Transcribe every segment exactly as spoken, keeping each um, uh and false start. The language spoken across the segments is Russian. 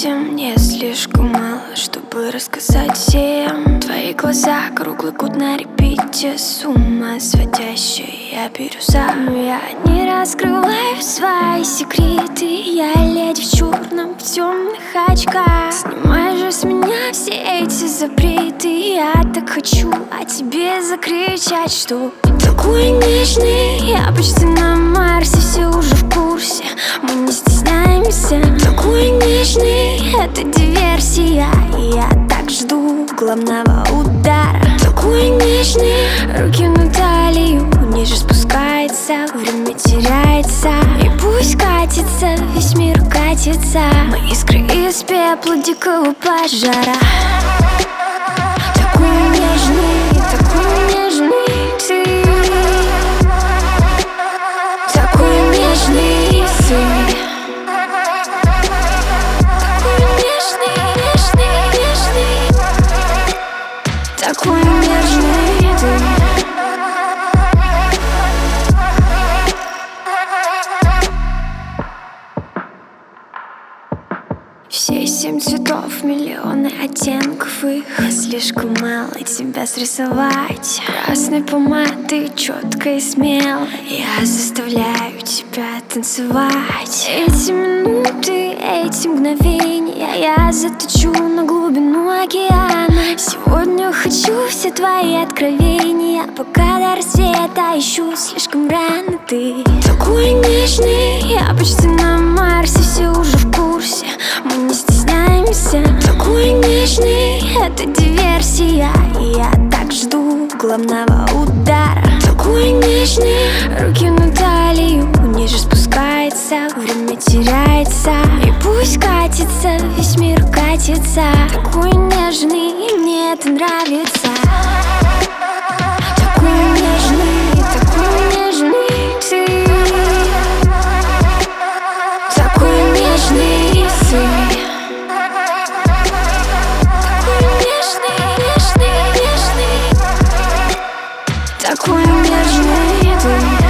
этим не слишком мало, чтобы рассказать всем. Твои глаза круглый год на репите, с ума сводящие, я бирюза. Но я не раскрываю свои секреты, я леди в черном, в темных очках. Снимай же с меня все эти запреты, я так хочу о тебе закричать, что такой нежный, я почти на Марсе, все уже в курсе, мы не стесняемся. Такой нежный, это диверсия, и я так жду главного удара. Такой нежный, руки на талию, ниже спускается, время теряется. И пусть катится, весь мир катится, мы искры из пепла дикого пожара. Такой нежный, такой нежный ты, такой нежный ты, такой нежный, нежный, нежный, такой нежный ты. Все семь цветов, миллионы оттенков, их слишком мало тебя срисовать. Красной помадой четко и смело я заставляю тебя танцевать. Эти минуты, эти мгновения я заточу на глубину океана. Сегодня хочу все твои откровения, пока до рассвета ищу слишком рано. Ты такой нежный, я почти на Марсе, все уже в курсе, мы не стесняемся. Такой нежный, это диверсия, и я так жду главного удара. Такой нежный, руки на талию, ниже спускается, время теряется. И пусть катится, весь мир катится. Такой нежный, и мне это нравится. Такой нежный, такой нежный ты, такой нежный ты, такой нежный, нежный, нежный, такой нежный ты.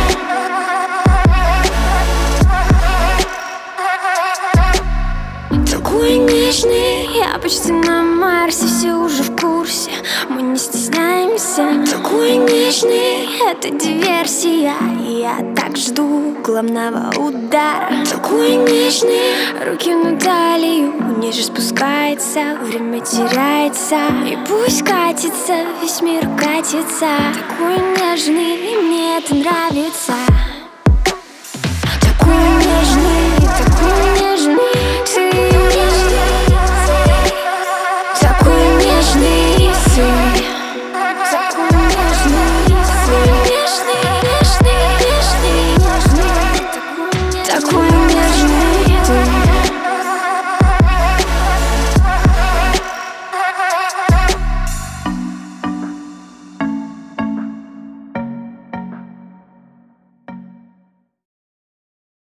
Такой нежный, я почти на Марсе, все уже в курсе, мы не стесняемся. Такой нежный, это диверсия, и я так жду главного удара. Такой нежный, руки на талию, ниже спускается, время теряется. И пусть катится, весь мир катится. Такой нежный, и мне это нравится.